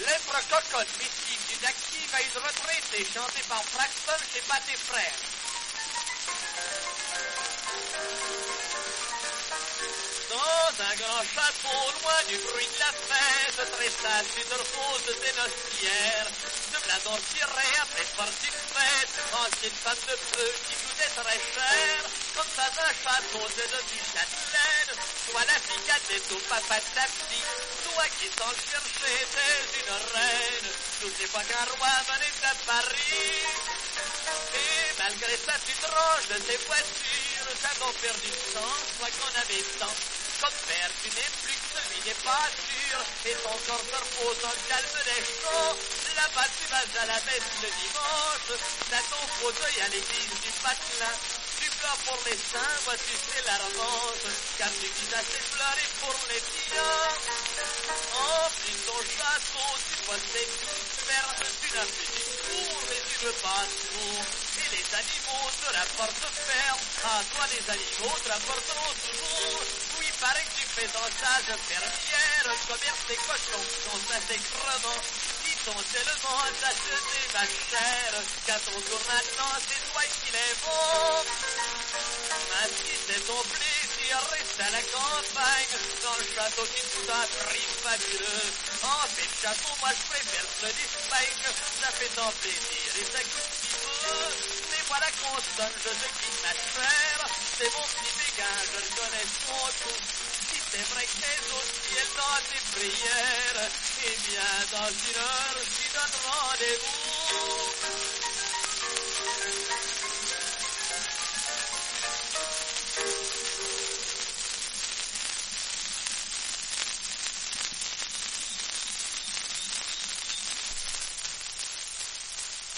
célèbre cocotte mystique d'une active à une retraitée chantée par Braxton chez Pâté Frères. Dans un grand château, loin du bruit de la fête, tressasse une rose des noces. De bladons tirés après partie de fête, ancienne femme de feu qui coûtait très cher. Comme ça d'un château de du Châtelaine, soit la fille cadette au papa de la fille, toi qui sans le chercher t'es une reine. Toutes les fois qu'un roi venait à Paris, et malgré sa petite roche de ses voitures, ça m'a perdu du sang, soit qu'on avait tant. Comme père, tu n'es plus que celui des pâtures, et ton corps se repose dans le calme des champs. Là-bas, tu vas à la messe le dimanche, t'as ton fauteuil à l'église du patelin. Tu pleures pour les saints, vois-tu, c'est la revanche, car tu dis assez pleurer pour les tiens. En plus ton château, tu vois ses toutes fermes, tu n'as plus du tour, mais tu veux pas tout. Et les animaux te rapportent ferme, ah toi les animaux te rapporteront toujours. Oui, paraît que tu fais dans sage fermière, commerce des cochons, sont assez crevants, qui sont tellement achetés ma chère, qu'à ton tour maintenant c'est toi qui les vends. Mais si c'est ton plaisir, reste à la campagne, dans le château qui te coûte un prix fabuleux. En fait, le château, moi je préfère ceux d'Espagne, ça fait tant plaisir et ça coûte si peu. Mais voilà qu'on sonne, je te quitte ma chère, c'est mon petit béguin, je le connais son tout. Si c'est vrai que t'es au ciel dans tes prières, eh bien dans une heure, je lui donne rendez-vous.